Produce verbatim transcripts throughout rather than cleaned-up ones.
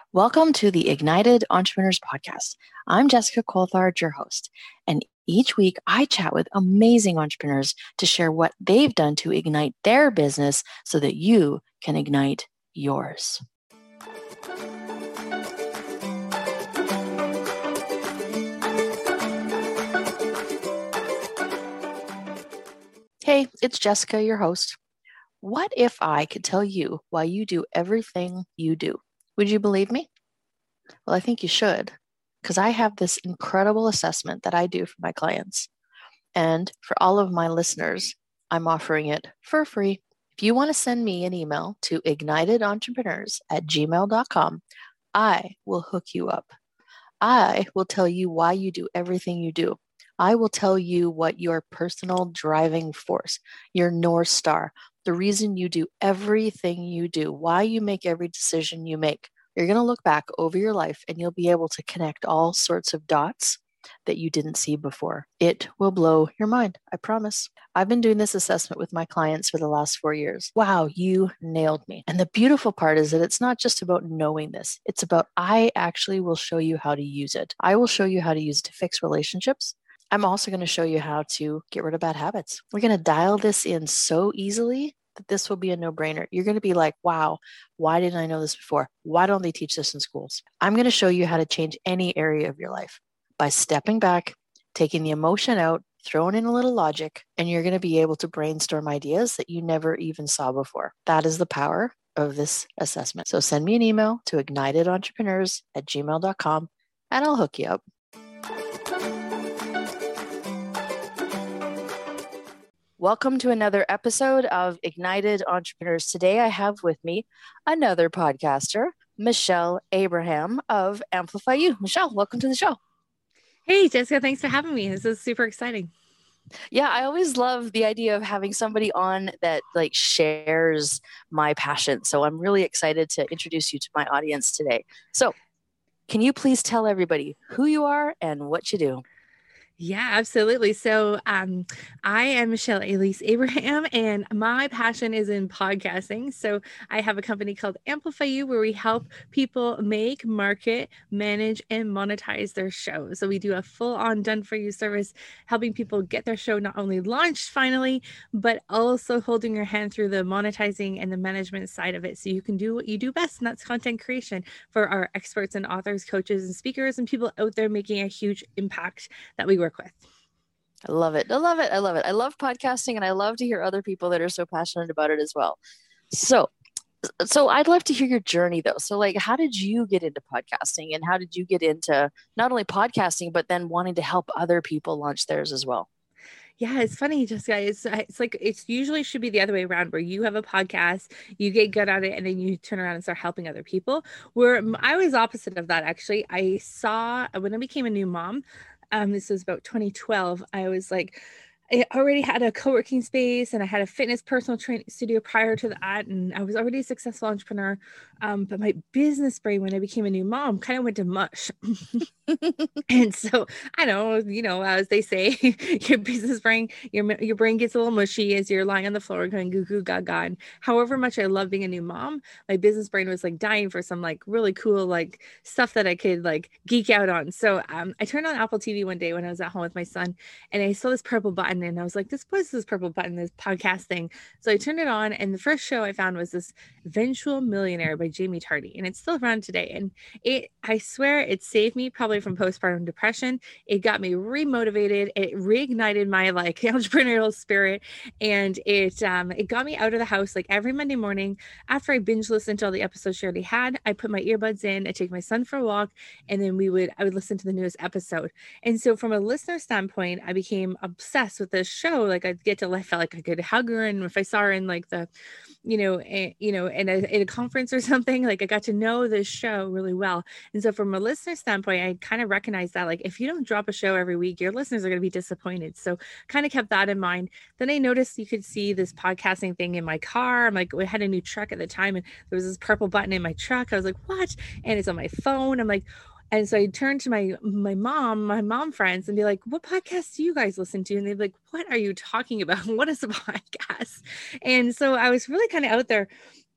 Welcome to the Ignited Entrepreneurs Podcast. I'm Jessica Coulthard, your host, and each week I chat with amazing entrepreneurs to share what they've done to ignite their business so that you can ignite yours. Hey, it's Jessica, your host. What if I could tell you why you do everything you do? Would you believe me? Well, I think you should, because I have this incredible assessment that I do for my clients. And for all of my listeners, I'm offering it for free. If you want to send me an email to ignitedentrepreneurs at gmail dot com, I will hook you up. I will tell you why you do everything you do. I will tell you what your personal driving force, your North Star, the reason you do everything you do, why you make every decision you make. You're going to look back over your life and you'll be able to connect all sorts of dots that you didn't see before. It will blow your mind, I promise. I've been doing this assessment with my clients for the last four years. Wow, you nailed me. And the beautiful part is that it's not just about knowing this. It's about I actually will show you how to use it. I will show you how to use it to fix relationships. I'm also going to show you how to get rid of bad habits. We're going to dial this in so easily that this will be a no-brainer. You're going to be like, wow, why didn't I know this before? Why don't they teach this in schools? I'm going to show you how to change any area of your life by stepping back, taking the emotion out, throwing in a little logic, and you're going to be able to brainstorm ideas that you never even saw before. That is the power of this assessment. So send me an email to ignitedentrepreneurs at gmail dot com and I'll hook you up. Welcome to another episode of Ignited Entrepreneurs. Today I have with me another podcaster, Michelle Abraham of Amplify You. Michelle, welcome to the show. Hey, Jessica, thanks for having me. This is super exciting. Yeah, I always love the idea of having somebody on that like shares my passion. So I'm really excited to introduce you to my audience today. So can you please tell everybody who you are and what you do? Yeah, absolutely. So um, I am Michelle Elise Abraham, and my passion is in podcasting. So I have a company called Amplify You, where we help people make, market, manage, and monetize their shows. So we do a full-on done-for-you service, helping people get their show not only launched finally, but also holding your hand through the monetizing and the management side of it. So you can do what you do best, and that's content creation for our experts and authors, coaches, and speakers, and people out there making a huge impact that we work with. I love it. I love it. I love it. I love podcasting and I love to hear other people that are so passionate about it as well. So, so I'd love to hear your journey though. So like, how did you get into podcasting and how did you get into not only podcasting, but then wanting to help other people launch theirs as well? Yeah, it's funny, Jessica. It's it's like it's usually should be the other way around, where you have a podcast, you get good at it, and then you turn around and start helping other people. Where I was opposite of that, actually. I saw when I became a new mom, um, this was about twenty twelve. I was like, I already had a co-working space and I had a fitness personal training studio prior to that. And I was already a successful entrepreneur. Um, but my business brain, when I became a new mom, kind of went to mush. And so I know, you know, as they say, your business brain, your your brain gets a little mushy as you're lying on the floor going goo goo gaga. And however much I love being a new mom, my business brain was like dying for some like really cool like stuff that I could like geek out on. So um, I turned on Apple T V one day when I was at home with my son, and I saw this purple button, and I was like, "This was this purple button, this podcast thing." So I turned it on, and the first show I found was this Eventual Millionaire by Jamie Tardy, and it's still around today. And it, I swear, it saved me probably from postpartum depression. It got me remotivated. It reignited my like entrepreneurial spirit, and it um it got me out of the house like every Monday morning after I binge listened to all the episodes she already had. I put my earbuds in, I take my son for a walk, and then we would I would listen to the newest episode. And so from a listener standpoint, I became obsessed with this show. Like I'd get to I felt like I could hug her, and if I saw her in like the you know, a, you know, in a, in a conference or something, like I got to know this show really well. And so from a listener standpoint, I kind of recognized that like, if you don't drop a show every week, your listeners are going to be disappointed. So kind of kept that in mind. Then I noticed you could see this podcasting thing in my car. I'm like, we had a new truck at the time, and there was this purple button in my truck. I was like, what? And it's on my phone. I'm like, and so I turned to my my mom, my mom friends, and be like, what podcasts do you guys listen to? And they'd be like, what are you talking about? What is a podcast? And so I was really kind of out there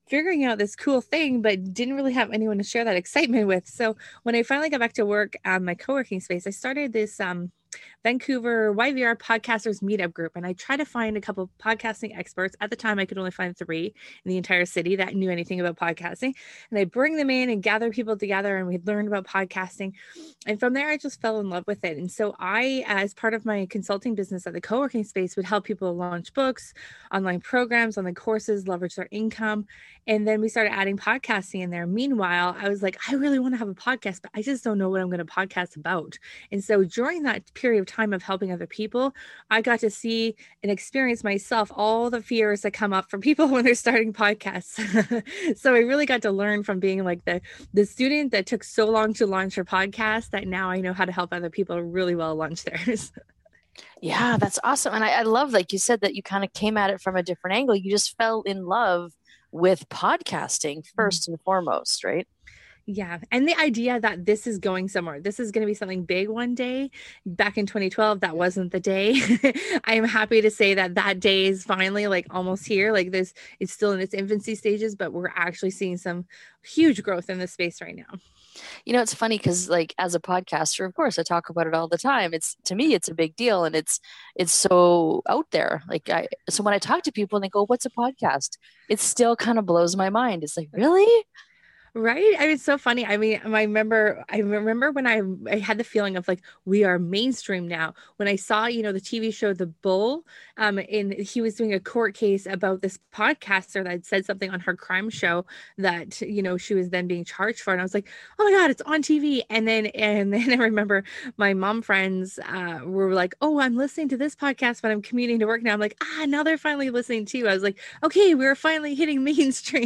figuring out this cool thing, but didn't really have anyone to share that excitement with. So when I finally got back to work at my co-working space, I started this um, Vancouver Y V R podcasters meetup group. And I tried to find a couple of podcasting experts. At the time, I could only find three in the entire city that knew anything about podcasting. And I bring them in and gather people together, and we learned about podcasting. And from there, I just fell in love with it. And so I, as part of my consulting business at the co-working space, would help people launch books, online programs, online courses, leverage their income. And then we started adding podcasting in there. Meanwhile, I was like, I really want to have a podcast, but I just don't know what I'm going to podcast about. And so during that period of time of helping other people, I got to see and experience myself all the fears that come up for people when they're starting podcasts. So I really got to learn from being like the, the student that took so long to launch her podcast that now I know how to help other people really well launch theirs. Yeah, that's awesome. And I, I love, like you said, that you kind of came at it from a different angle. You just fell in love with podcasting first and foremost, right? Yeah. And the idea that this is going somewhere, this is going to be something big one day. Back in twenty twelve, that wasn't the day. I am happy to say that that day is finally like almost here. Like this, it's still in its infancy stages, but we're actually seeing some huge growth in this space right now. You know, it's funny because like as a podcaster, of course, I talk about it all the time. It's, to me, it's a big deal, and it's, it's so out there. Like I, so when I talk to people and they go, what's a podcast? It still kind of blows my mind. It's like, really? Right. I mean, it's so funny. I mean, I remember, I remember when I, I had the feeling of like, we are mainstream now. When I saw, you know, the T V show, The Bull, um, and he was doing a court case about this podcaster that had said something on her crime show that, you know, she was then being charged for. And I was like, oh my God, it's on T V. And then, and then I remember my mom friends uh, were like, oh, I'm listening to this podcast when I'm commuting to work now. I'm like, ah, now they're finally listening too. I was like, okay, we're finally hitting mainstream.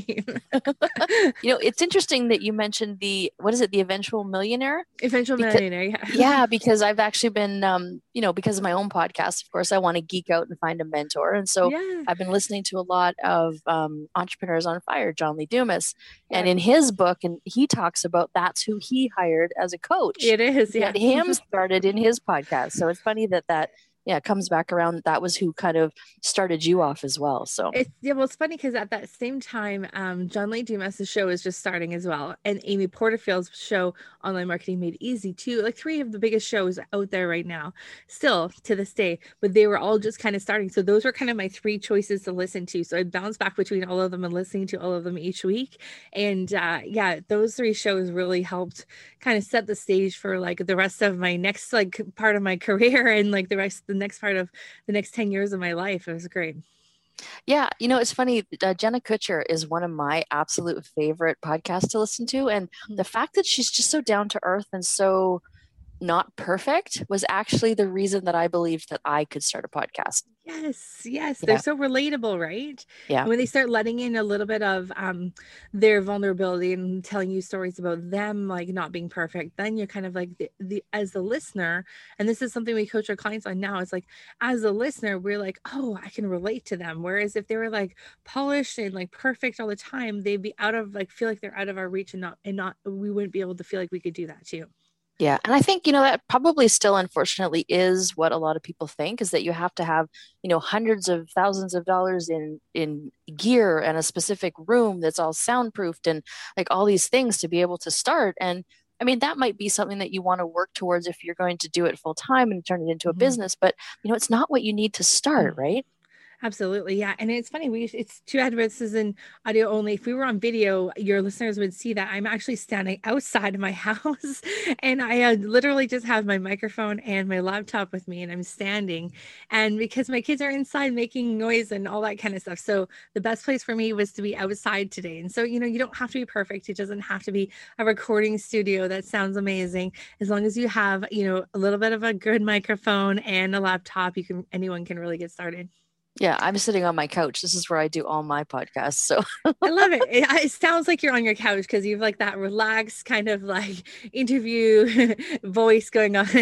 You know, it's interesting. Interesting that you mentioned the, what is it, the Eventual Millionaire? Eventual because, Millionaire, yeah. Yeah, because I've actually been, um, you know, because of my own podcast, of course, I want to geek out and find a mentor. And so yeah. I've been listening to a lot of um, Entrepreneurs on Fire, John Lee Dumas. Yeah. And in his book, and he talks about that's who he hired as a coach. It is, yeah. And him started in his podcast. So it's funny that that, yeah, it comes back around. That was who kind of started you off as well. So it's, yeah, well, it's funny because at that same time, um, John Lee Dumas' show is just starting as well, and Amy Porterfield's show, Online Marketing Made Easy, too. Like three of the biggest shows out there right now, still to this day. But they were all just kind of starting. So those were kind of my three choices to listen to. So I bounced back between all of them and listening to all of them each week. And uh, yeah, those three shows really helped kind of set the stage for like the rest of my next like part of my career and like the rest the next part of the next ten years of my life. It was great. Yeah. You know, it's funny. Uh, Jenna Kutcher is one of my absolute favorite podcasts to listen to. And the fact that she's just so down to earth and so not perfect was actually the reason that I believed that I could start a podcast. Yes, yes. Yeah. They're so relatable, right? Yeah. And when they start letting in a little bit of um, their vulnerability and telling you stories about them, like not being perfect, then you're kind of like the, the as the listener, and this is something we coach our clients on now. It's like, as a listener, we're like, oh, I can relate to them. Whereas if they were like polished and like perfect all the time, they'd be out of like, feel like they're out of our reach and not, and not, we wouldn't be able to feel like we could do that too. Yeah. And I think, you know, that probably still, unfortunately, is what a lot of people think, is that you have to have, you know, hundreds of thousands of dollars in, in gear and a specific room that's all soundproofed and like all these things to be able to start. And I mean, that might be something that you want to work towards if you're going to do it full time and turn it into a mm-hmm. business. But, you know, it's not what you need to start, mm-hmm. right? Absolutely. Yeah. And it's funny. We, it's too bad this is in audio only. If we were on video, your listeners would see that I'm actually standing outside of my house and I uh, literally just have my microphone and my laptop with me and I'm standing, and because my kids are inside making noise and all that kind of stuff. So the best place for me was to be outside today. And so, you know, you don't have to be perfect. It doesn't have to be a recording studio that sounds amazing. As long as you have, you know, a little bit of a good microphone and a laptop, you can, anyone can really get started. Yeah, I'm sitting on my couch. This is where I do all my podcasts. So I love it. it. It sounds like you're on your couch because you've like that relaxed kind of like interview voice going on.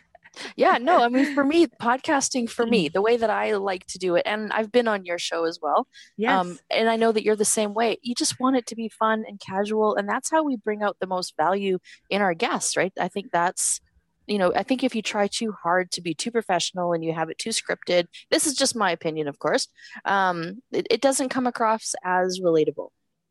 Yeah, no, I mean, for me, podcasting for me, the way that I like to do it, and I've been on your show as well. Yes. Um, and I know that you're the same way. You just want it to be fun and casual. And that's how we bring out the most value in our guests, right? I think that's, you know, I think if you try too hard to be too professional and you have it too scripted, this is just my opinion, of course, um, it, it doesn't come across as relatable.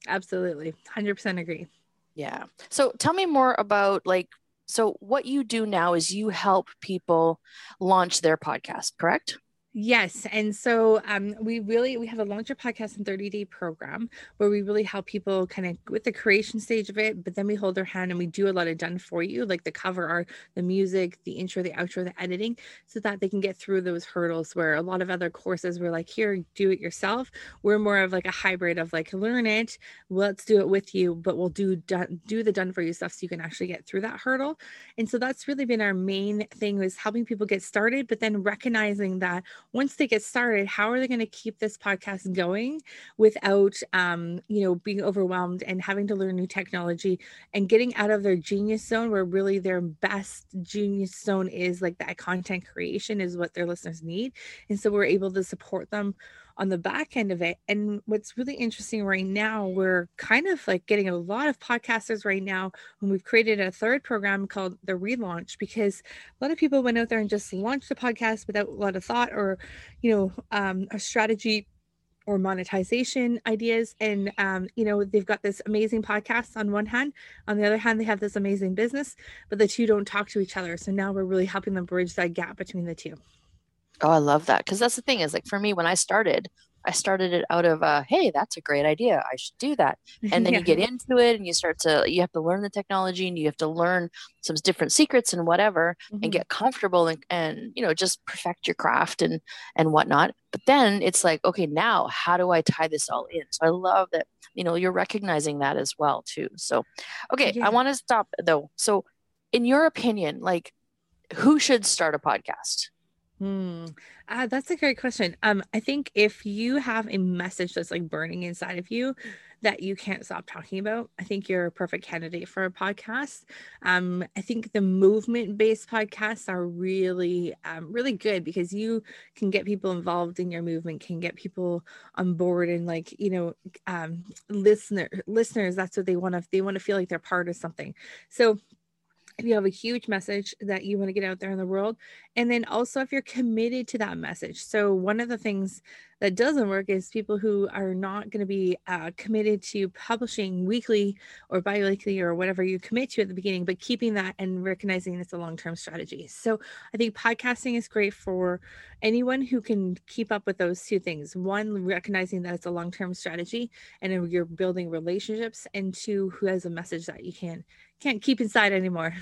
Absolutely. one hundred percent agree. Yeah. So tell me more about like, so what you do now is you help people launch their podcast, correct? Yes. And so um, we really, we have a launch your podcast in thirty day program where we really help people kind of with the creation stage of it, but then we hold their hand and we do a lot of done for you, like the cover art, the music, the intro, the outro, the editing, so that they can get through those hurdles where a lot of other courses were like, here, do it yourself. We're more of like a hybrid of like, learn it, let's do it with you, but we'll do, done, do the done for you stuff so you can actually get through that hurdle. And so that's really been our main thing, was helping people get started, but then recognizing that once they get started, how are they going to keep this podcast going without, um, you know, being overwhelmed and having to learn new technology and getting out of their genius zone, where really their best genius zone is like that content creation is what their listeners need. And so we're able to support them on the back end of it. And what's really interesting right now, we're kind of like getting a lot of podcasters right now, and we've created a third program called the Relaunch, because a lot of people went out there and just launched the podcast without a lot of thought or, you know, um, a strategy or monetization ideas. And, um, you know, they've got this amazing podcast on one hand. On the other hand, they have this amazing business, but the two don't talk to each other. So now we're really helping them bridge that gap between the two. Oh, I love that. Because that's the thing is like for me, when I started, I started it out of, uh, hey, that's a great idea. I should do that. And then Yeah. you get into it and you start to, you have to learn the technology and you have to learn some different secrets and whatever and Mhm. get comfortable and, and, you know, just perfect your craft and, and whatnot. But then it's like, okay, now how do I tie this all in? So I love that, you know, you're recognizing that as well too. So, okay, I Yeah. want to stop though. So in your opinion, like who should start a podcast? Hmm. Uh, that's a great question. Um, I think if you have a message that's like burning inside of you that you can't stop talking about, I think you're a perfect candidate for a podcast. Um, I think the movement-based podcasts are really, um, really good because you can get people involved in your movement, can get people on board, and like, you know, um, listener listeners, that's what they want to, they want to feel like they're part of something. So if you have a huge message that you want to get out there in the world, and then also if you're committed to that message. So one of the things that doesn't work is people who are not going to be uh, committed to publishing weekly or bi-weekly or whatever you commit to at the beginning, but keeping that and recognizing it's a long-term strategy. So I think podcasting is great for anyone who can keep up with those two things. One, recognizing that it's a long-term strategy and you're building relationships, and two, who has a message that you can can't keep inside anymore.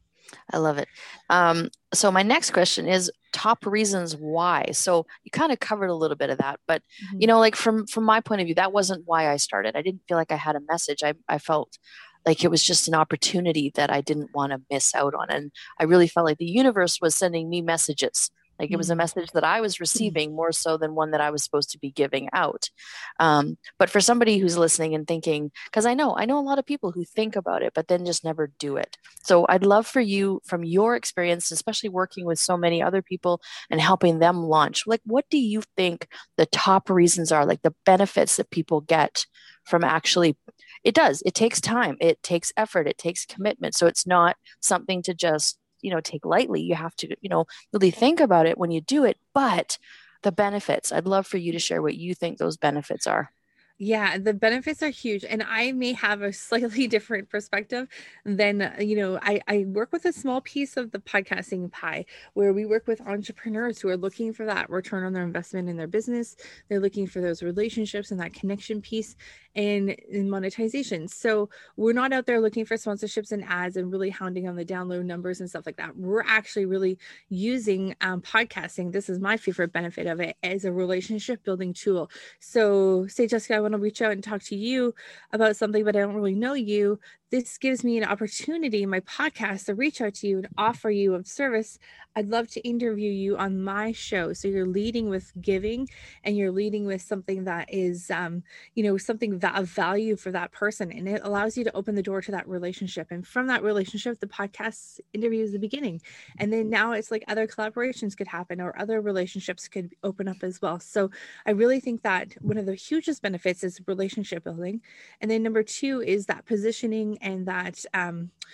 I love it. Um, so my next question is top reasons why. So you kind of covered a little bit of that, but Mm-hmm. you know, like from from my point of view, that wasn't why I started. I didn't feel like I had a message. I I felt like it was just an opportunity that I didn't want to miss out on. And I really felt like the universe was sending me messages. Like it was a message that I was receiving more so than one that I was supposed to be giving out. Um, but for somebody who's listening and thinking, because I know, I know a lot of people who think about it, but then just never do it. So I'd love for you, from your experience, especially working with so many other people and helping them launch, like what do you think the top reasons are, like the benefits that people get from actually, it does, it takes time, it takes effort, it takes commitment. So it's not something to just, you know, take lightly. You have to, you know, really think about it when you do it. But the benefits, I'd love for you to share what you think those benefits are. Yeah, the benefits are huge. And I may have a slightly different perspective than, uh, you know, I, I work with a small piece of the podcasting pie where we work with entrepreneurs who are looking for that return on their investment in their business. They're looking for those relationships and that connection piece and in monetization. So we're not out there looking for sponsorships and ads and really hounding on the download numbers and stuff like that. We're actually really using um, podcasting. This is my favorite benefit of it, as a relationship building tool. So say, Jessica, I want to reach out and talk to you about something, but I don't really know you. This gives me an opportunity in my podcast to reach out to you and offer you a service. I'd love to interview you on my show. So you're leading with giving, and you're leading with something that is, um, you know, something that of value for that person. And it allows you to open the door to that relationship. And from that relationship, the podcast interview is the beginning. And then now it's like other collaborations could happen or other relationships could open up as well. So I really think that one of the hugest benefits is relationship building. And then number two is that positioning and that, um,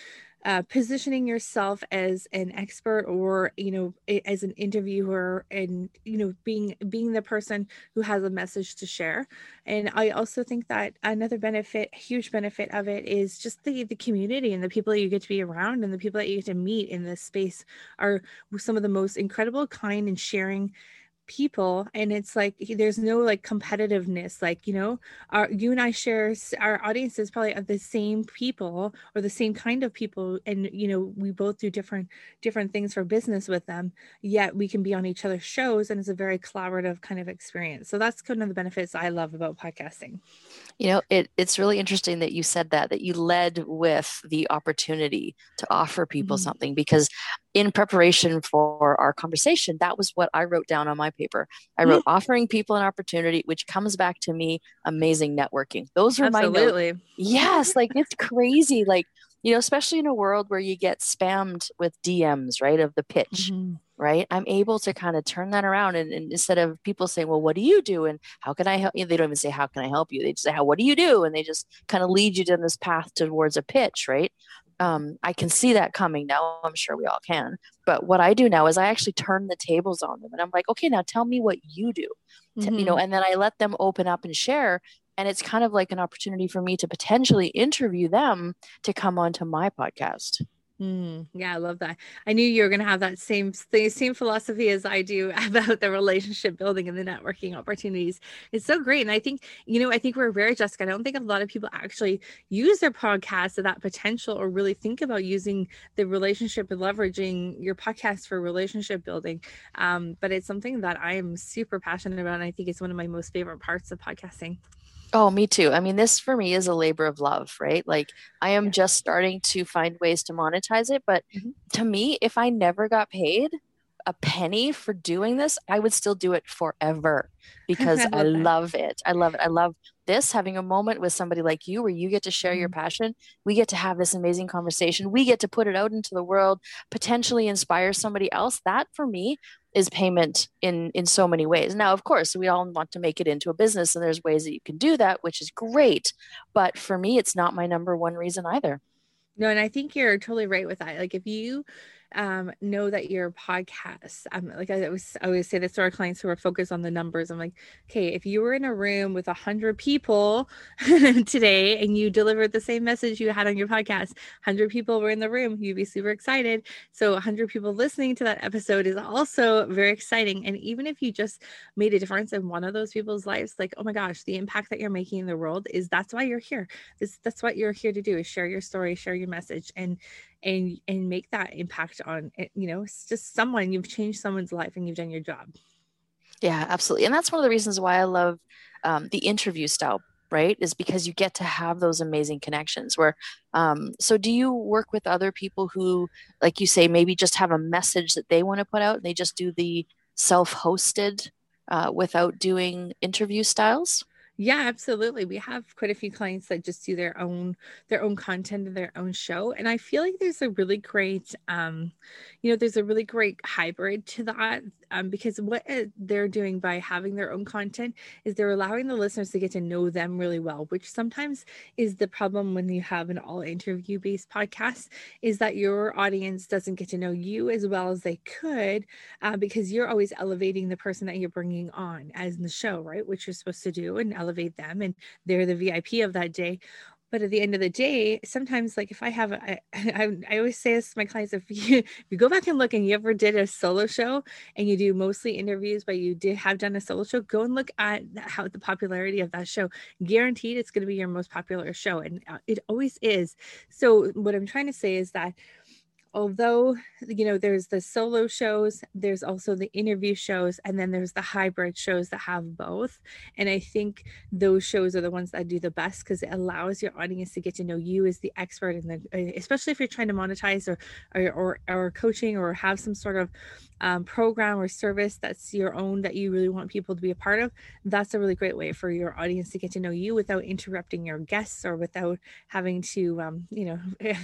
uh, positioning yourself as an expert, or, you know, as an interviewer, and, you know, being, being the person who has a message to share. And I also think that another benefit, huge benefit of it, is just the, the community and the people that you get to be around, and the people that you get to meet in this space are some of the most incredible, kind, and sharing people. And it's like there's no like competitiveness, like, you know, our you and I share, our audience is probably of the same people, or the same kind of people, and, you know, we both do different different things for business with them, yet we can be on each other's shows, and it's a very collaborative kind of experience. So that's kind of the benefits I love about podcasting. You know, it, it's really interesting that you said that, that you led with the opportunity to offer people Mhm. something, because in preparation for our conversation, that was what I wrote down on my paper. I wrote offering people an opportunity, which comes back to me, amazing networking. Those were my notes. Absolutely. Yes, like it's crazy. Like, you know, especially in a world where you get spammed with D Ms, right, of the pitch. Mhm. Right. I'm able to kind of turn that around. And, and instead of people saying, well, what do you do? And how can I help you? They don't even say, how can I help you? They just say, how, what do you do? And they just kind of lead you down this path towards a pitch. Right. Um, I can see that coming now. I'm sure we all can. But what I do now is I actually turn the tables on them, and I'm like, okay, now tell me what you do, Mhm. you know, and then I let them open up and share. And it's kind of like an opportunity for me to potentially interview them to come onto my podcast. Mm, yeah, I love that. I knew you were going to have that same the same philosophy as I do about the relationship building and the networking opportunities. It's so great. And I think, you know, I think we're very, Jessica, I don't think a lot of people actually use their podcast to that potential, or really think about using the relationship and leveraging your podcast for relationship building. Um, but it's something that I am super passionate about. And I think it's one of my most favorite parts of podcasting. Oh, me too. I mean, this for me is a labor of love, right? Like I am Yeah. just starting to find ways to monetize it. But Mhm. to me, if I never got paid a penny for doing this, I would still do it forever because I I love that. love it. I love it. I love this, having a moment with somebody like you where you get to share your Mhm. passion. We get to have this amazing conversation. We get to put it out into the world, potentially inspire somebody else. That for me is payment in in so many ways. Now, of course, we all want to make it into a business, and there's ways that you can do that, which is great. But for me, it's not my number one reason either. No, and I think you're totally right with that. Like if you um, know that your podcast, um, like I always, I always say this to our clients who are focused on the numbers. I'm like, okay, if you were in a room with a hundred people today and you delivered the same message you had on your podcast, hundred people were in the room, you'd be super excited. So a hundred people listening to that episode is also very exciting. And even if you just made a difference in one of those people's lives, like, oh my gosh, the impact that you're making in the world is that's why you're here. This, that's what you're here to do, is share your story, share your message, and and and make that impact on it. You know, it's just someone, you've changed someone's life and you've done your job. Yeah, absolutely. And that's one of the reasons why I love um, the interview style, right? Is because you get to have those amazing connections where, um, so do you work with other people who, like you say, maybe just have a message that they want to put out and they just do the self-hosted uh, without doing interview styles? Yeah, absolutely. We have quite a few clients that just do their own their own content and their own show. And I feel like there's a really great um, you know, there's a really great hybrid to that. Um, because what uh, they're doing by having their own content is they're allowing the listeners to get to know them really well, which sometimes is the problem when you have an all interview based podcast, is that your audience doesn't get to know you as well as they could, uh, because you're always elevating the person that you're bringing on as in the show, right? Which you're supposed to do and elevate them, and they're the V I P of that day. But at the end of the day, sometimes, like if I have, I, I, I always say this to my clients: if you, if you go back and look and you ever did a solo show and you do mostly interviews, but you did have done a solo show, go and look at how the popularity of that show. Guaranteed, it's going to be your most popular show, and it always is. So what I'm trying to say is that, although, you know, there's the solo shows, there's also the interview shows, and then there's the hybrid shows that have both. And I think those shows are the ones that do the best, because it allows your audience to get to know you as the expert in the, especially if you're trying to monetize or or or, or coaching, or have some sort of um, program or service that's your own that you really want people to be a part of. That's a really great way for your audience to get to know you without interrupting your guests, or without having to, um, you know,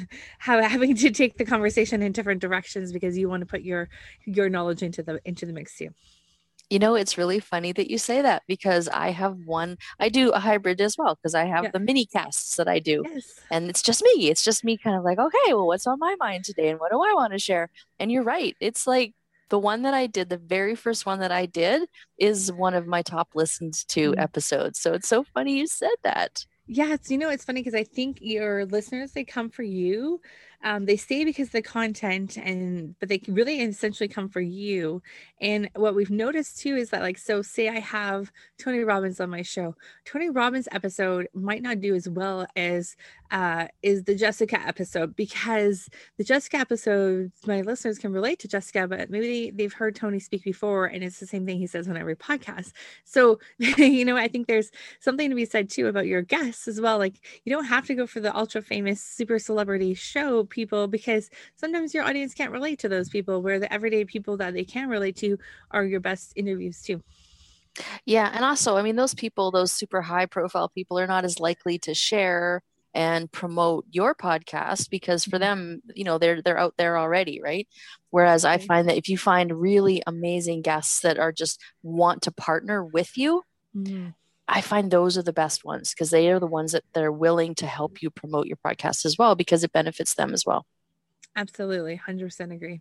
having to take the conversation in different directions because you want to put your your knowledge into the into the mix too. You know, it's really funny that you say that because I have one, I do a hybrid as well because I have Yeah. the mini casts that I do. Yes. And it's just me. It's just me kind of like, okay, well, what's on my mind today and what do I want to share? And you're right. It's like the one that I did, the very first one that I did is one of my top listened to Mm. episodes. So it's so funny you said that. Yeah, it's, you know, it's funny because I think your listeners, they come for you. Um, they stay because of the content, and but they can really essentially come for you. And what we've noticed too is that, like, so say I have Tony Robbins on my show. Tony Robbins episode might not do as well as uh is the Jessica episode, because the Jessica episodes, my listeners can relate to Jessica, but maybe they've heard Tony speak before, and it's the same thing he says on every podcast. So, you know, I think there's something to be said too about your guests as well. Like, you don't have to go for the ultra famous super celebrity show people, because sometimes your audience can't relate to those people, where the everyday people that they can relate to are your best interviews too. Yeah. And also, I mean, those people, those super high profile people are not as likely to share and promote your podcast because for them, you know, they're they're out there already, right? Whereas I Right. find that if you find really amazing guests that are just want to partner with you, Mm-hmm. I find those are the best ones because they are the ones that they're willing to help you promote your podcast as well because it benefits them as well. Absolutely. one hundred percent agree.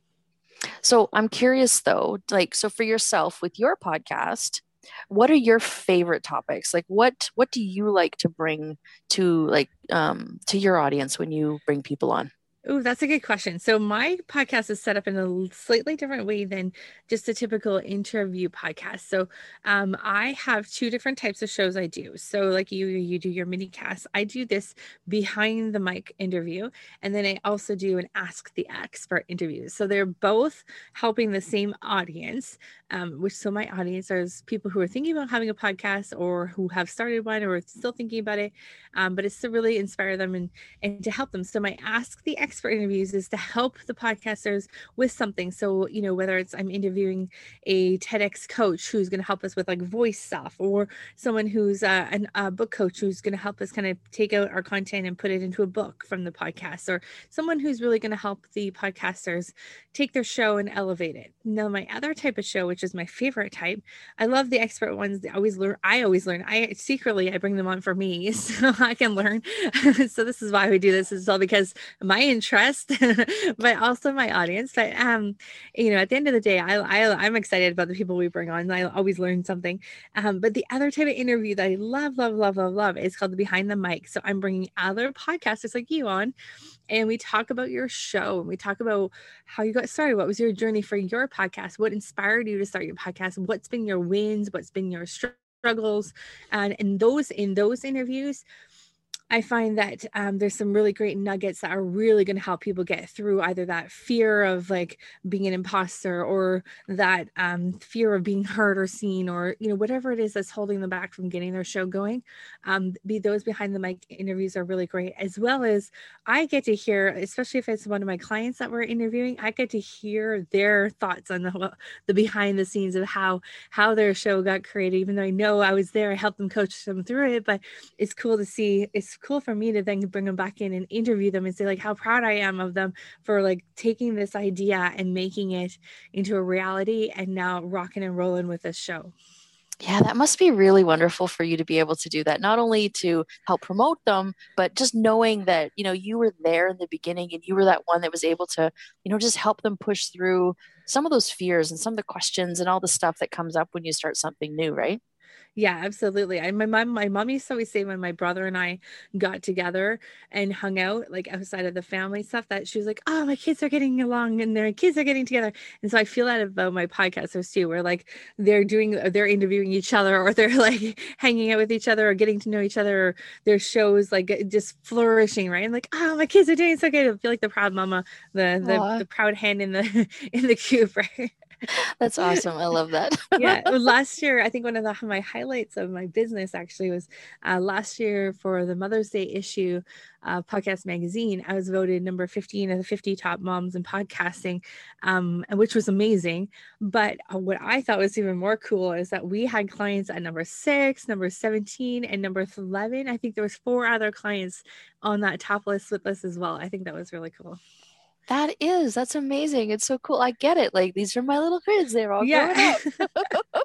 So I'm curious though, like, so for yourself with your podcast, what are your favorite topics? Like what what do you like to bring to like um to your audience when you bring people on? Oh, that's a good question. So my podcast is set up in a slightly different way than just a typical interview podcast. So um, I have two different types of shows I do. So like you, you do your mini cast. I do this behind the mic interview, and then I also do an Ask the Expert interview. So they're both helping the same audience, um, which so my audience is people who are thinking about having a podcast or who have started one or still thinking about it, um, but it's to really inspire them and and to help them. So my Ask the Expert interviews is to help the podcasters with something. So, you know, whether it's I'm interviewing a TEDx coach who's going to help us with like voice stuff, or someone who's uh, an, a book coach who's going to help us kind of take out our content and put it into a book from the podcast, or someone who's really going to help the podcasters take their show and elevate it. Now, my other type of show, which is my favorite type, I love the expert ones. They always learn. I always learn. I secretly, I bring them on for me so I can learn. So this is why we do this. This is all because my interest, but also my audience. But um, you know, at the end of the day, I, I I'm excited about the people we bring on. I always learn something. Um, but the other type of interview that I love, love, love, love, love is called the Behind the Mic. So I'm bringing other podcasters like you on, and we talk about your show, and we talk about how you got started. What was your journey for your podcast? What inspired you to start your podcast? What's been your wins? What's been your struggles? And in those in those interviews, I find that um, there's some really great nuggets that are really going to help people get through either that fear of like being an imposter, or that um, fear of being heard or seen, or, you know, whatever it is that's holding them back from getting their show going. Um, be those behind the mic interviews are really great, as well as I get to hear, especially if it's one of my clients that we're interviewing, I get to hear their thoughts on the, the behind the scenes of how, how their show got created. Even though I know I was there, I helped them coach them through it, but it's cool to see, it's cool for me to then bring them back in and interview them and say like how proud I am of them for like taking this idea and making it into a reality and now rocking and rolling with this show. Yeah, that must be really wonderful for you to be able to do that, not only to help promote them, but just knowing that, you know, you were there in the beginning and you were that one that was able to, you know, just help them push through some of those fears and some of the questions and all the stuff that comes up when you start something new, right? Yeah, absolutely. I, my mom, my mom used to always say when my brother and I got together and hung out, like outside of the family stuff, that she was like, "Oh, my kids are getting along and their kids are getting together." And so I feel that about my podcasters too, where like they're doing, they're interviewing each other, or they're like hanging out with each other, or getting to know each other, or their shows like just flourishing, right? And like, "Oh, my kids are doing so good." I feel like the proud mama, the the the proud hen in the in the coop, right? That's awesome. I love that. Yeah, last year, I think one of the, my highlights of my business actually was uh, last year for the Mother's Day issue uh, podcast magazine. I was voted number fifteen of the fifty top moms in podcasting, um, which was amazing. But uh, what I thought was even more cool is that we had clients at number six, number seventeen, and number eleven. I think there was four other clients on that top list with us as well. I think that was really cool. That is, that's amazing. It's so cool. I get it. Like these are my little kids. They're all Yeah. growing up.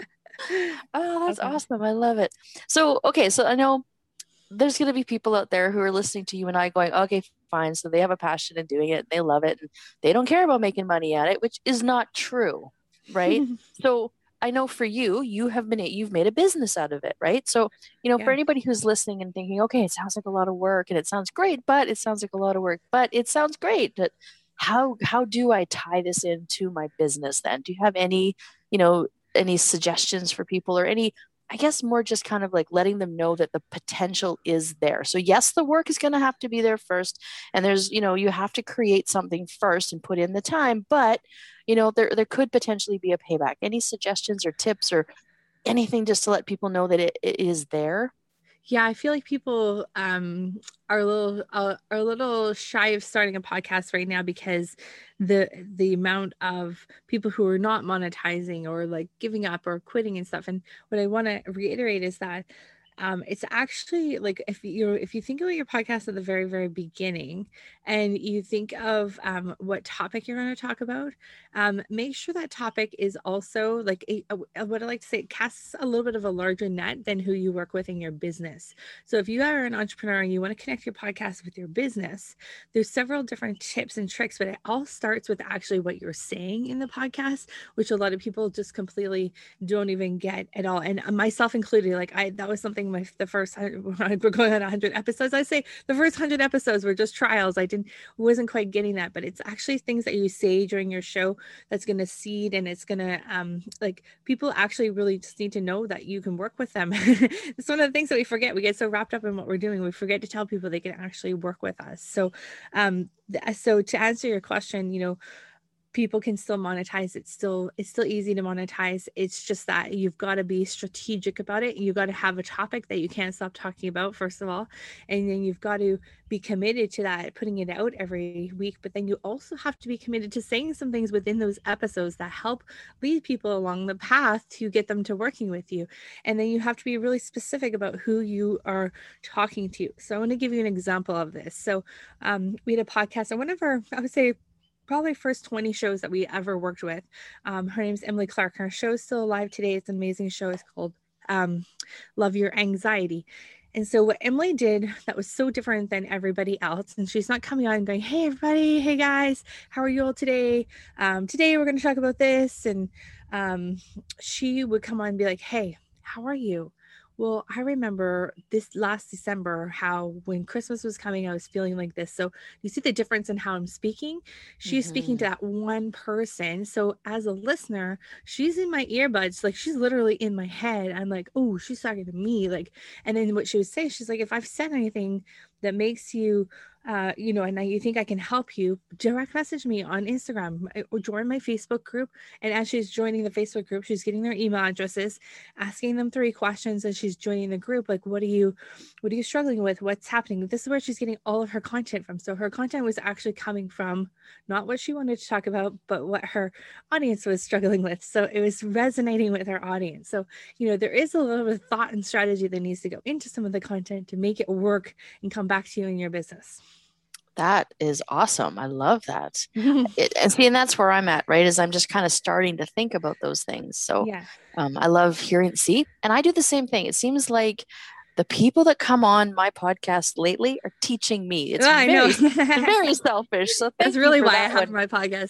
Oh, that's Okay. awesome. I love it. So, okay, so I know there's going to be people out there who are listening to you and I going, okay, fine. So they have a passion in doing it. They love it. And they don't care about making money at it, which is not true, right? So I know for you, you have been, you've made a business out of it, right? So, you know, for Yeah. anybody who's listening and thinking, okay, it sounds like a lot of work and it sounds great, but it sounds like a lot of work, but it sounds great. But how, how do I tie this into my business then? Do you have any, you know, any suggestions for people or any, I guess more just kind of like letting them know that the potential is there. So yes, the work is going to have to be there first. And there's, you know, you have to create something first and put in the time, but you know, there there could potentially be a payback. Any suggestions or tips or anything just to let people know that it, it is there? Yeah, I feel like people um, are a little uh, are a little shy of starting a podcast right now because the the amount of people who are not monetizing or like giving up or quitting and stuff. And what I want to reiterate is that um, it's actually like if you if you think about your podcast at the very very beginning and you think of um, what topic you're going to talk about, um, make sure that topic is also like a, a, what I like to say, it casts a little bit of a larger net than who you work with in your business. So if you are an entrepreneur and you want to connect your podcast with your business, there's several different tips and tricks, but it all starts with actually what you're saying in the podcast, which a lot of people just completely don't even get at all. And myself included, like I, that was something my, the first, when we're going on one hundred episodes, I say the first one hundred episodes were just trials. I didn't, wasn't quite getting that, but it's actually things that you say during your show that's going to seed and it's going to, um, like people actually really just need to know that you can work with them. It's one of the things that we forget. We get so wrapped up in what we're doing. We forget to tell people they can actually work with us. So, um, th- so to answer your question, you know, people can still monetize. It's still it's still easy to monetize. It's just that you've got to be strategic about it. You've got to have a topic that you can't stop talking about, first of all, and then you've got to be committed to that, putting it out every week. But then you also have to be committed to saying some things within those episodes that help lead people along the path to get them to working with you. And then you have to be really specific about who you are talking to. So I want to give you an example of this. So um, we had a podcast, and one of our, I would say, probably first twenty shows that we ever worked with. Um, her name's Emily Clark. Her show is still alive today. It's an amazing show. It's called um, Love Your Anxiety. And so what Emily did that was so different than everybody else, and she's not coming on and going, hey, everybody, hey, guys, how are you all today? Um, today we're going to talk about this. And um, she would come on and be like, hey, how are you? Well, I remember this last December, how when Christmas was coming, I was feeling like this. So you see the difference in how I'm speaking. She's speaking to Mm-hmm. that one person. So as a listener, she's in my earbuds, like she's literally in my head. I'm like, oh, she's talking to me. Like, and then what she would say, she's like, if I've said anything that makes you uh, you know, and you think I can help you, direct message me on Instagram or join my Facebook group. And as she's joining the Facebook group, she's getting their email addresses, asking them three questions as she's joining the group. Like, what are you, what are you struggling with? What's happening? This is where she's getting all of her content from. So her content was actually coming from not what she wanted to talk about, but what her audience was struggling with. So it was resonating with her audience. So, you know, there is a little bit of thought and strategy that needs to go into some of the content to make it work and come back to you in your business. That is awesome. I love that. It, and see, and that's where I'm at, right? Is I'm just kind of starting to think about those things. So Yeah. um, I love hearing, see, and I do the same thing. It seems like the people that come on my podcast lately are teaching me. It's Oh, I know. very, very selfish. So That's thank you really for why I that have one. my podcast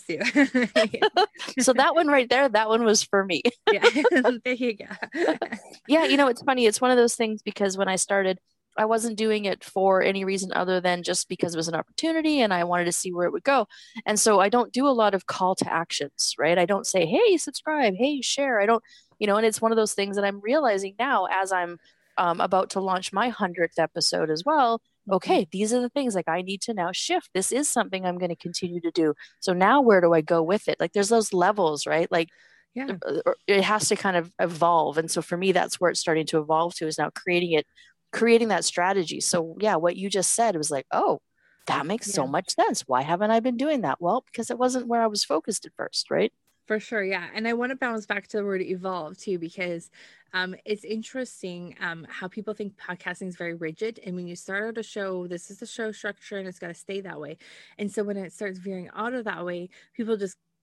too. So that one right there, that one was for me. Yeah. There you go. Yeah, you know, it's funny. It's one of those things because when I started, I wasn't doing it for any reason other than just because it was an opportunity and I wanted to see where it would go. And so I don't do a lot of call to actions, right? I don't say, hey, subscribe, hey, share. I don't, you know, and it's one of those things that I'm realizing now as I'm um, about to launch my hundredth episode as well. Okay, these are the things like I need to now shift. This is something I'm going to continue to do. So now where do I go with it? Like there's those levels, right? Like Yeah. it has to kind of evolve. And so for me, that's where it's starting to evolve to is now creating it creating that strategy. So yeah, what you just said was like, oh, that makes so Yeah. much sense. Why haven't I been doing that? Well, because it wasn't where I was focused at first, right? For sure, yeah. And I want to bounce back to the word evolve too, because um, it's interesting um, how people think podcasting is very rigid. And when you start out a show, this is the show structure and it's got to stay that way. And so when it starts veering out of that way, people just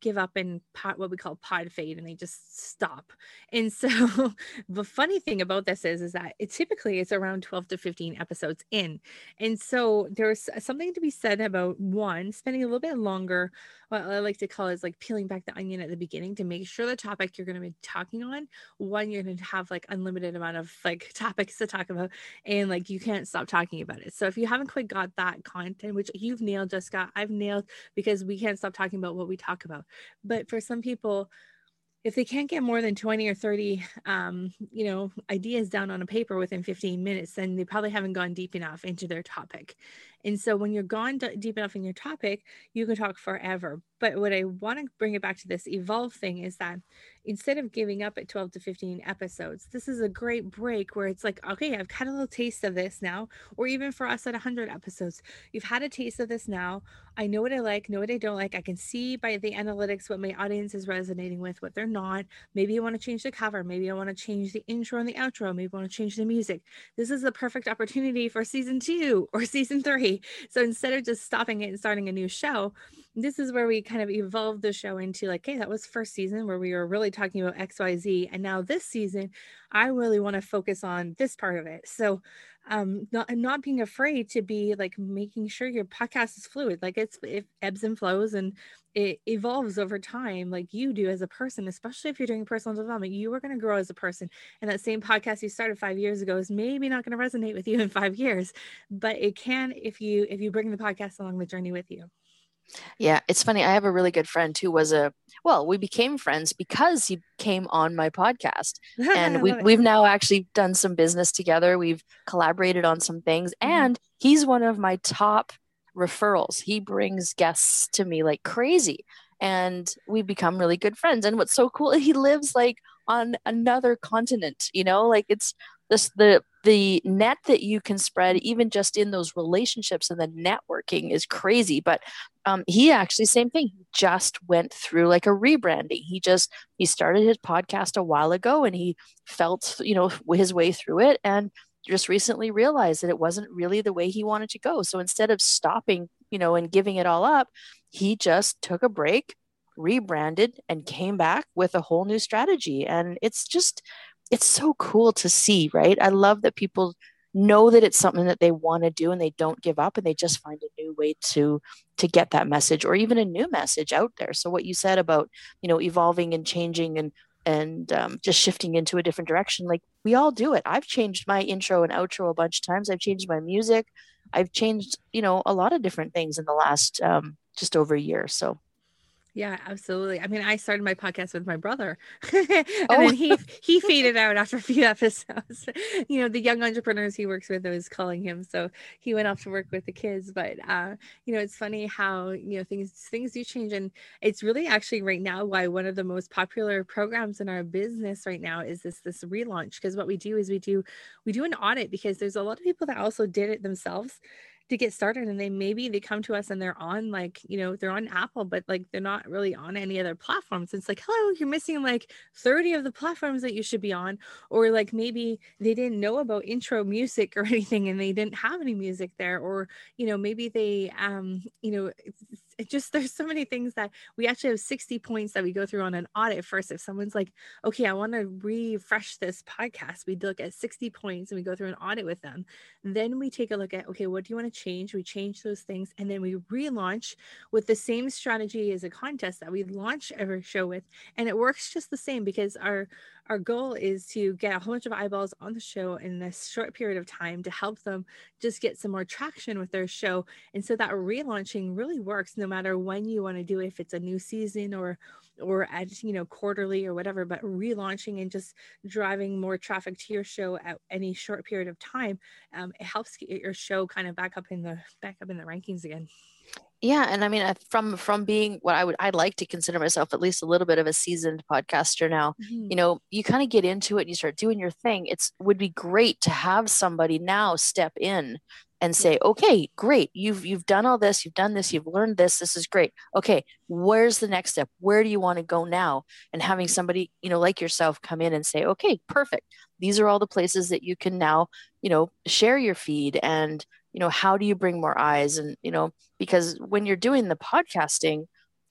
give up and pod, what we call pod fade, and they just stop. And so the funny thing about this is, is that it typically it's around twelve to fifteen episodes in. And so there's something to be said about one, spending a little bit longer. What I like to call is like peeling back the onion at the beginning to make sure the topic you're going to be talking on, one, you're going to have like unlimited amount of like topics to talk about, and like you can't stop talking about it. So if you haven't quite got that content, which you've nailed, Jessica, I've nailed, because we can't stop talking about what we talk about. But for some people, if they can't get more than twenty or thirty, um, you know, ideas down on a paper within fifteen minutes, then they probably haven't gone deep enough into their topic. And so when you're gone d- deep enough in your topic, you can talk forever. But what I want to bring it back to this evolve thing is that instead of giving up at twelve to fifteen episodes, this is a great break where it's like, okay, I've had a little taste of this now, or even for us at one hundred episodes, you've had a taste of this now. I know what I like, know what I don't like. I can see by the analytics what my audience is resonating with, what they're not. Maybe I want to change the cover. Maybe I want to change the intro and the outro. Maybe I want to change the music. This is the perfect opportunity for season two or season three. So instead of just stopping it and starting a new show, this is where we kind of evolved the show into like, hey, that was first season where we were really talking about X Y Z. And now this season, I really want to focus on this part of it. So um, not, not being afraid to be like making sure your podcast is fluid, like it's, it ebbs and flows and it evolves over time, like you do as a person, especially if you're doing personal development, you are going to grow as a person. And that same podcast you started five years ago is maybe not going to resonate with you in five years, but it can if you, if you bring the podcast along the journey with you. Yeah, it's funny. I have a really good friend who was a, well, we became friends because he came on my podcast. And we, we've now actually done some business together. We've collaborated on some things. Mm-hmm. And he's one of my top referrals. He brings guests to me like crazy. And we become really good friends. And what's so cool, he lives like on another continent, you know, like it's this, the, the net that you can spread even just in those relationships and the networking is crazy. But um, he actually, same thing, he just went through like a rebranding. He just, he started his podcast a while ago and he felt, you know, his way through it and just recently realized that it wasn't really the way he wanted to go. So instead of stopping, you know, and giving it all up, he just took a break, rebranded, and came back with a whole new strategy. And it's just, it's so cool to see, right? I love that people know that it's something that they want to do and they don't give up and they just find a new way to to get that message or even a new message out there. So what you said about, you know, evolving and changing and and um, just shifting into a different direction, like we all do it. I've changed my intro and outro a bunch of times. I've changed my music. I've changed, you know, a lot of different things in the last um, just over a year. So yeah, absolutely. I mean, I started my podcast with my brother and oh. then he, he faded out after a few episodes. You know, the young entrepreneurs he works with, I was calling him. So he went off to work with the kids, but uh, you know, it's funny how, you know, things, things do change. And it's really actually right now why one of the most popular programs in our business right now is this, this relaunch. Because what we do is we do, we do an audit because there's a lot of people that also did it themselves to get started, and they maybe they come to us and they're on like, you know, they're on Apple, but like they're not really on any other platforms. It's like, hello, you're missing like thirty of the platforms that you should be on. Or like maybe they didn't know about intro music or anything and they didn't have any music there. Or, you know, maybe they um you know it's, it just there's so many things that we actually have sixty points that we go through on an audit first. If someone's like, okay, I want to refresh this podcast, we look at sixty points and we go through an audit with them. Then we take a look at, okay, what do you want to change? We change those things and then we relaunch with the same strategy as a contest that we launch every show with. And it works just the same because our our goal is to get a whole bunch of eyeballs on the show in a short period of time to help them just get some more traction with their show. And so that relaunching really works no matter when you want to do it, if it's a new season or or at, you know, quarterly or whatever, but relaunching and just driving more traffic to your show at any short period of time, um, it helps get your show kind of back up in the back up in the rankings again. Yeah, and I mean, I- from from being what I would, I'd like to consider myself at least a little bit of a seasoned podcaster now. Mm-hmm. You know, you kind of get into it and you start doing your thing. It's would be great to have somebody now step in and say, okay, great, you've you've done all this, you've done this, you've learned this, this is great. Okay, where's the next step? Where do you want to go now? And having somebody, you know, like yourself come in and say, okay, perfect. These are all the places that you can now, you know, share your feed and, you know, how do you bring more eyes? And, you know, because when you're doing the podcasting,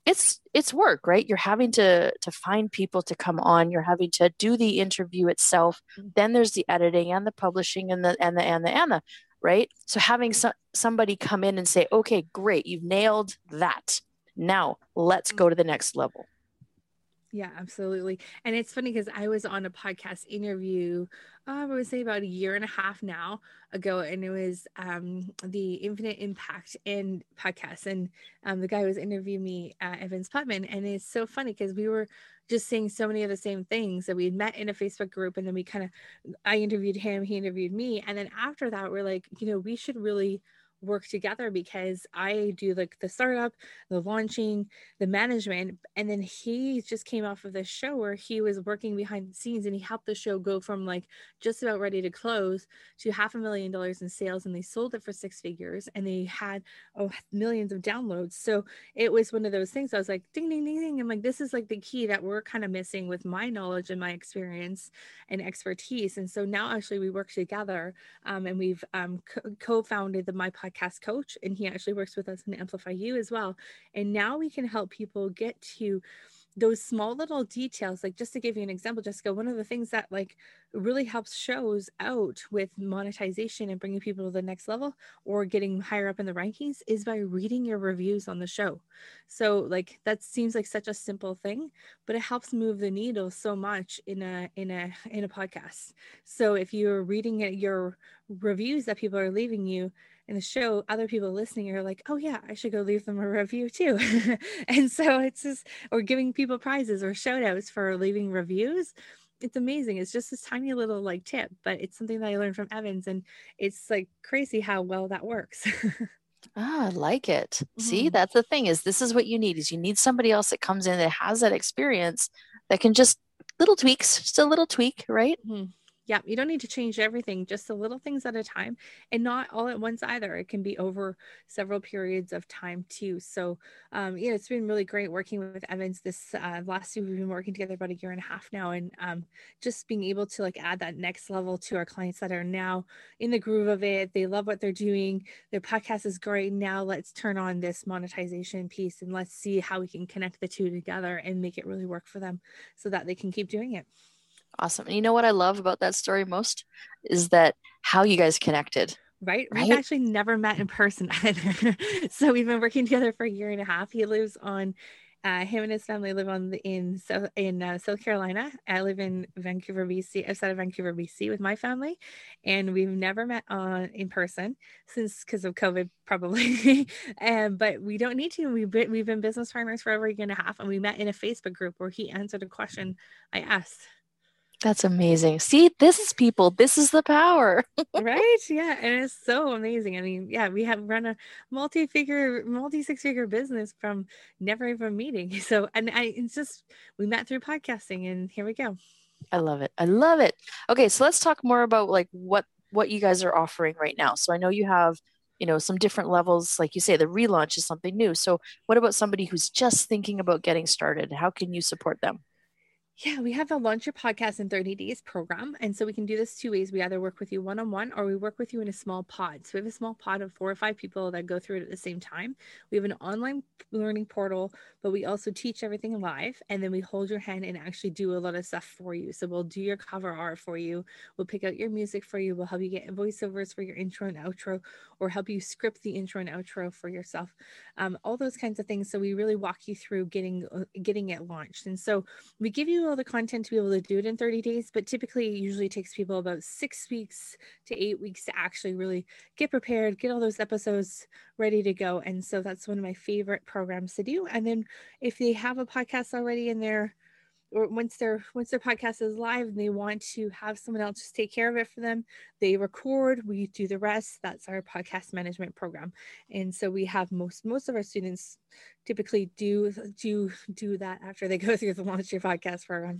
it's it's work, right? You're having to to find people to come on. You're having to do the interview itself. Then there's the editing and the publishing and the and the and the and the right. So having so, somebody come in and say, "Okay, great, you've nailed that. Now let's go to the next level." Yeah, absolutely. And it's funny because I was on a podcast interview, uh, I would say about a year and a half now ago, and it was um, the Infinite Impact and podcast. And um, the guy was interviewing me, uh, Evans Putman. And it's so funny because we were just saying so many of the same things that we had met in a Facebook group. And then we kind of, I interviewed him, he interviewed me. And then after that, we're like, you know, we should really work together because I do like the startup, the launching, the management. And then he just came off of this show where he was working behind the scenes and he helped the show go from like just about ready to close to half a million dollars in sales. And they sold it for six figures and they had oh, millions of downloads. So it was one of those things I was like, ding, ding, ding, ding. I'm like, this is like the key that we're kind of missing with my knowledge and my experience and expertise. And so now actually we work together um, and we've um, co- co-founded the My Podcast Coach, and he actually works with us in Amplify You as well. And now we can help people get to those small little details. Like just to give you an example, Jessica, one of the things that like really helps shows out with monetization and bringing people to the next level or getting higher up in the rankings is by reading your reviews on the show. So like that seems like such a simple thing, but it helps move the needle so much in a in a in a podcast. So if you're reading it, your reviews that people are leaving you in the show, other people listening are like, oh yeah, I should go leave them a review too. And so it's just, or giving people prizes or shout outs for leaving reviews. It's amazing. It's just this tiny little like tip, but it's something that I learned from Evans, and it's like crazy how well that works. Ah, I like it. See, Mhm. that's the thing is this is what you need is you need somebody else that comes in that has that experience that can just little tweaks, just a little tweak, right? Mhm. Yeah, you don't need to change everything, just the little things at a time and not all at once either. It can be over several periods of time too. So, um, yeah, it's been really great working with Evans this uh, last year. We've been working together about a year and a half now, and um, just being able to like add that next level to our clients that are now in the groove of it. They love what they're doing. Their podcast is great. Now let's turn on this monetization piece and let's see how we can connect the two together and make it really work for them so that they can keep doing it. Awesome. And you know what I love about that story most is that how you guys connected, Right. We've right? actually never met in person either. So we've been working together for a year and a half. He lives on, uh, him and his family live on the, in South in uh, South Carolina. I live in Vancouver, B C, outside of Vancouver, B C, with my family, and we've never met on in person since because of COVID, probably. And but we don't need to. We've been, we've been business partners for over a year and a half, and we met in a Facebook group where he answered a question I asked. That's amazing. See, this is people. This is the power. Right? Yeah. And it's so amazing. I mean, yeah, we have run a multi-figure, multi-six-figure business from never even meeting. So, and I, it's just, we met through podcasting and here we go. I love it. I love it. Okay, so let's talk more about like what what you guys are offering right now. So I know you have, you know, some different levels. Like you say, the relaunch is something new. So what about somebody who's just thinking about getting started? How can you support them? Yeah, we have a Launch Your Podcast in thirty days program. And so we can do this two ways. We either work with you one on one or we work with you in a small pod. So we have a small pod of four or five people that go through it at the same time. We have an online learning portal, but we also teach everything live. And then we hold your hand and actually do a lot of stuff for you. So we'll do your cover art for you. We'll pick out your music for you. We'll help you get voiceovers for your intro and outro, or help you script the intro and outro for yourself. Um, all those kinds of things. So we really walk you through getting uh, getting it launched. And so we give you all the content to be able to do it in thirty days, but typically it usually takes people about six weeks to eight weeks to actually really get prepared, get all those episodes ready to go. And so that's one of my favorite programs to do. And then if they have a podcast already in their, or once their once their podcast is live and they want to have someone else just take care of it for them, they record, we do the rest. That's our podcast management program. And so we have most most of our students typically do do do that after they go through the Launch Your Podcast program.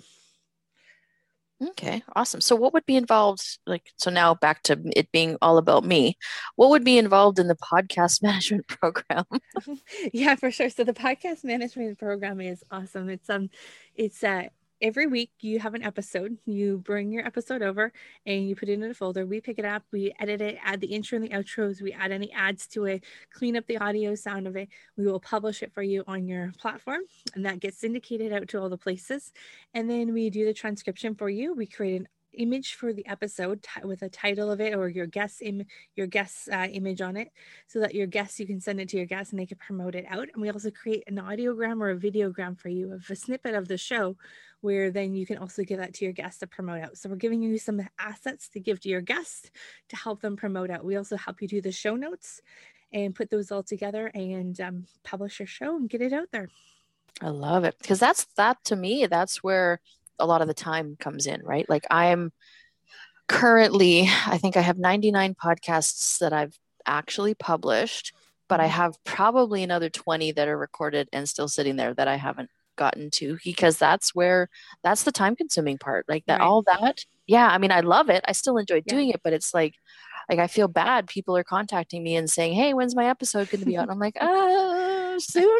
Okay, awesome. So what would be involved, like, so now back to it being all about me, what would be involved in the podcast management program? Yeah, for sure. So the podcast management program is awesome. It's um it's uh every week you have an episode. You bring your episode over and you put it in a folder. We pick it up, we edit it, add the intro and the outros, we add any ads to it, clean up the audio sound of it. We will publish it for you on your platform, and that gets syndicated out to all the places. And then we do the transcription for you. We create an image for the episode t- with a title of it, or your guest Im- your guest uh, image on it, so that your guests, you can send it to your guests and they can promote it out. And we also create an audiogram or a videogram for you of a snippet of the show, where then you can also give that to your guests to promote out. So we're giving you some assets to give to your guests to help them promote out. We also help you do the show notes and put those all together and um, publish your show and get it out there. I love it, because that's that to me, that's where a lot of the time comes in, right? Like I'm currently, I think I have ninety-nine podcasts that I've actually published, but I have probably another twenty that are recorded and still sitting there that I haven't gotten to, because that's where, that's the time consuming part. Like that, Right. all that. Yeah. I mean, I love it. I still enjoy Yeah. doing it, but it's like, like I feel bad. People are contacting me and saying, hey, when's my episode going to be out? And I'm like, uh, soon.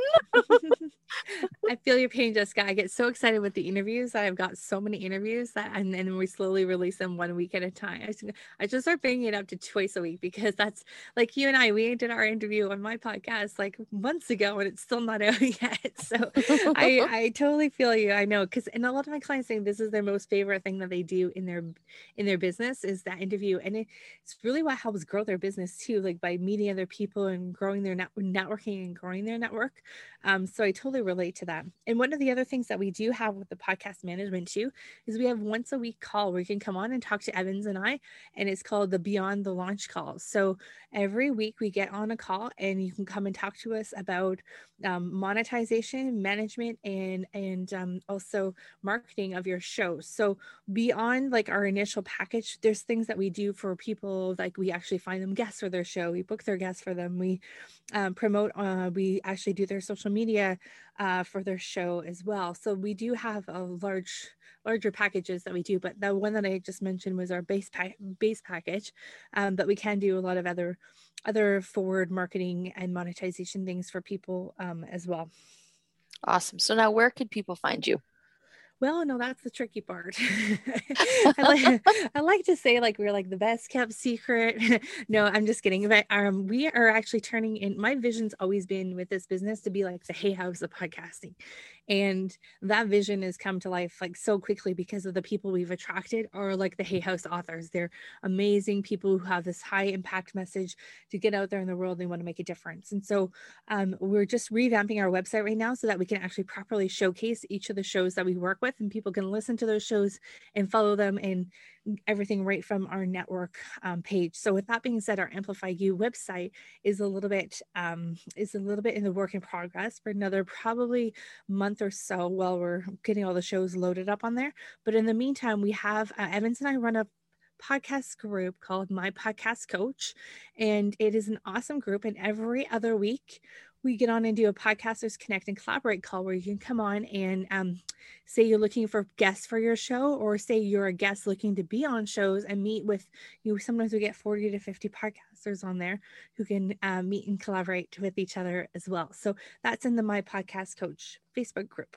I feel your pain, Jessica. I get so excited with the interviews. I've got so many interviews that, and then we slowly release them one week at a time. I just, I just start bringing it up to twice a week, because that's like you and I, we did our interview on my podcast like months ago and it's still not out yet. So I, I totally feel you. I know. Cause, and a lot of my clients saying this is their most favorite thing that they do in their, in their business is that interview. And it, it's really what helps grow their business too, like by meeting other people and growing their net, networking and growing their network. Um, so I totally relate to that. And one of the other things that we do have with the podcast management too, is we have once a week call where you can come on and talk to Evans and I, and it's called the Beyond the Launch Calls. So every week we get on a call and you can come and talk to us about um, monetization, management, and, and um, also marketing of your show. So beyond like our initial package, there's things that we do for people, like we actually find them guests for their show. We book their guests for them. We um, promote, uh, we actually do their social media uh, for their show as well. So we do have a large, larger packages that we do, but the one that I just mentioned was our base pa- base package. Um, but we can do a lot of other, other forward marketing and monetization things for people um, as well. Awesome. So now where could people find you? Well, no, that's the tricky part. I, like, I like to say like we're like the best kept secret. No, I'm just kidding. But um, we are actually turning in. My vision's always been with this business to be like the Hay House of podcasting, and that vision has come to life like so quickly because of the people we've attracted are like the Hay House authors. They're amazing people who have this high impact message to get out there in the world. They want to make a difference, and so um, we're just revamping our website right now so that we can actually properly showcase each of the shows that we work with, and people can listen to those shows and follow them and everything right from our network um, page. So with that being said, our Amplify You website is a little bit um, is a little bit in the work in progress for another probably month or so while we're getting all the shows loaded up on there. But in the meantime, we have uh, Evans and I run a podcast group called My Podcast Coach, and it is an awesome group. And every other week we get on and do a Podcasters Connect and Collaborate call where you can come on and um, say you're looking for guests for your show, or say you're a guest looking to be on shows and meet with you. Sometimes we get forty to fifty podcasters on there who can uh, meet and collaborate with each other as well. So that's in the My Podcast Coach Facebook group.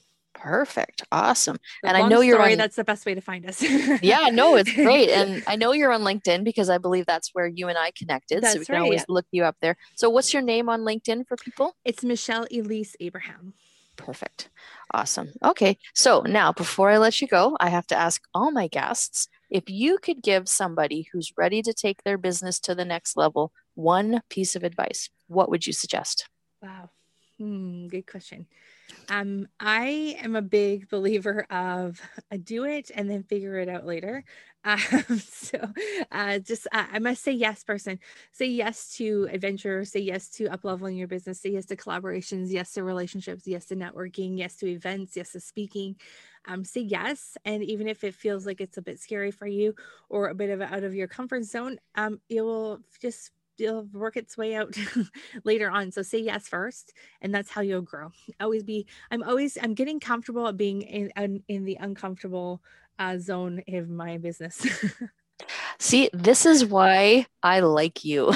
Perfect. Awesome. The and I know you're story, on, that's the best way to find us. yeah, no, it's great. And I know you're on LinkedIn because I believe that's where you and I connected. That's so we can right, always yeah. look you up there. So what's your name on LinkedIn for people? It's Michelle Elise Abraham. Perfect. Awesome. Okay. So now before I let you go, I have to ask all my guests, if you could give somebody who's ready to take their business to the next level one piece of advice, what would you suggest? Wow. Hmm, good question. Um, I am a big believer of uh, do it and then figure it out later. Um, so uh, just, uh, I must say yes, person. Say yes to adventure, say yes to up-leveling your business, say yes to collaborations, yes to relationships, yes to networking, yes to events, yes to speaking. Um, say yes. And even if it feels like it's a bit scary for you or a bit of out of your comfort zone, um, it will just it'll work its way out later on. So say yes first, and that's how you'll grow. Always be, I'm always, I'm getting comfortable at being in, in the uncomfortable uh, zone of my business. See, this is why I like you.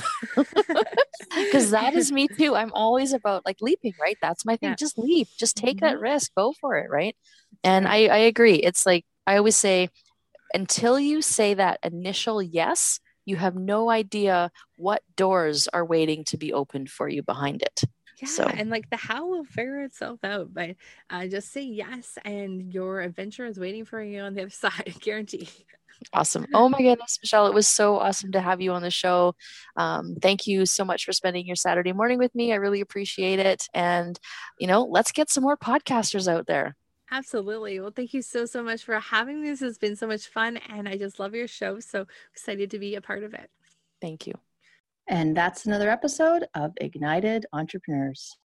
Because that is me too. I'm always about like leaping, right? That's my thing. Yeah. Just leap, just take Mm-hmm. that risk, go for it, right? And I, I agree. It's like, I always say, until you say that initial yes, you have no idea what doors are waiting to be opened for you behind it. Yeah, So, and like the how will figure itself out, but uh, just say yes, and your adventure is waiting for you on the other side, guarantee. awesome. Oh my goodness, Michelle, it was so awesome to have you on the show. Um, thank you so much for spending your Saturday morning with me. I really appreciate it. And, you know, let's get some more podcasters out there. Absolutely. Well, thank you so, so much for having me. This has been so much fun, and I just love your show. So excited to be a part of it. Thank you. And that's another episode of Ignited Entrepreneurs.